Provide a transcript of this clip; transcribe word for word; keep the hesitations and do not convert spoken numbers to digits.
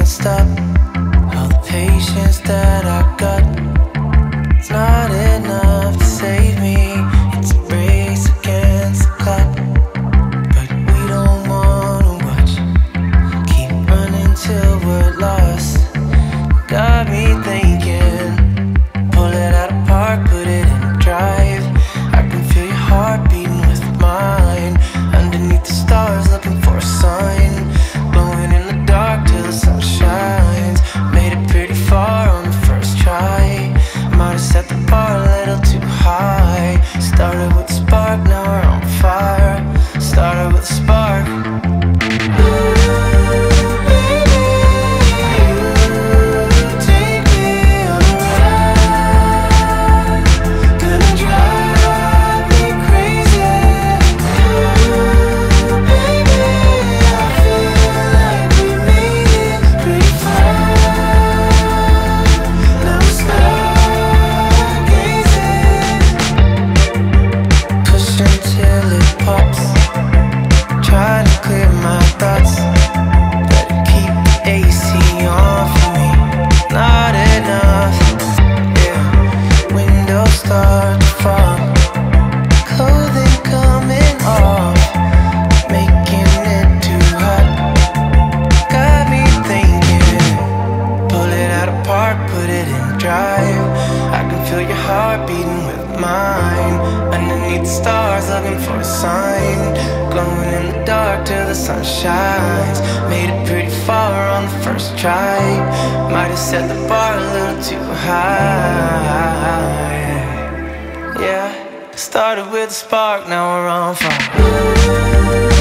stop. All the patience that I got, it's not enough to save me. It's a race against the clock, but we don't wanna watch. Keep running till we're lost. Got me thinking, pull it out of park, put it in drive. I can feel your heart beating with mine. Underneath the stars, looking for a sign. Glowing in the dark till the sun shines. Made it pretty far on the first try. Might have set the bar a little too high. Started with a spark, now we're on fire. Started with a spark. I can feel your heart beating with mine. Underneath the stars, looking for a sign. Glowing in the dark till the sun shines. Made it pretty far on the first try. Might have set the bar a little too high. Yeah, started with a spark, now we're on fire.